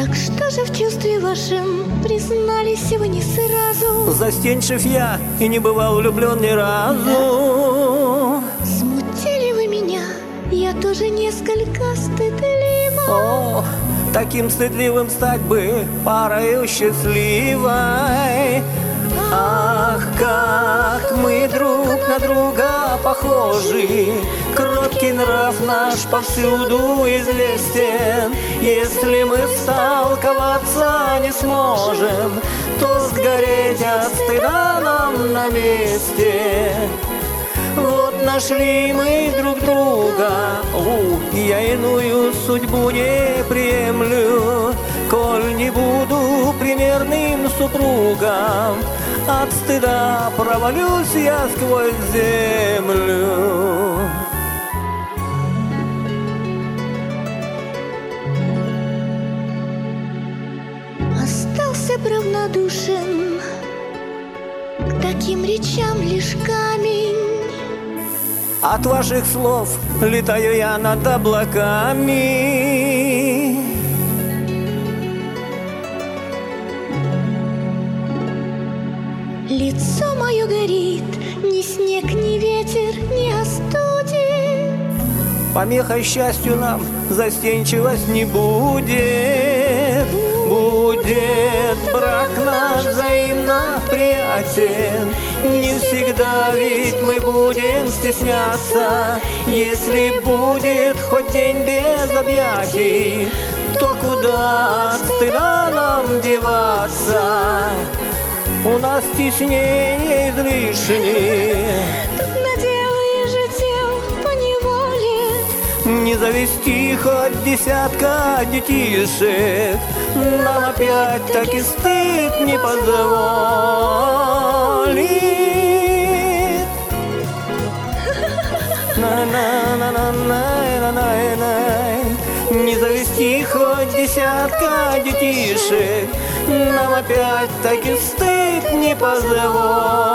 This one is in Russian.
Так что же в чувстве вашем признались вы не сразу? Застенчив я и не бывал влюблен ни разу. Смутили вы меня, я тоже несколько стыдлива. О, таким стыдливым стать бы парою счастливой. Ах, как мы друг на друга похожи, кроткий нрав наш повсюду известен. Если мы сталковаться не сможем, то сгореть от стыда нам на месте. Вот нашли мы друг друга, я иную судьбу не приемлю, коль не буду примерным супругом, от стыда провалюсь я сквозь землю. Остался равнодушен к таким речам лишь камень. От ваших слов летаю я над облаками. Лицо мое горит, ни снег, ни ветер не остудит. Помехой счастью нам застенчивость не будет. Будет брак наш взаимно приятен. Не всегда ведь мы будем стесняться. Если будет хоть день без объятий, то куда от стыда нам деваться? У нас стеснение излишне. Тут надел и жител поневоле. Не завести хоть десятка детишек нам опять-таки стыд не позволит. Не завести хоть десятка детишек нам опять-таки стыд не позволит.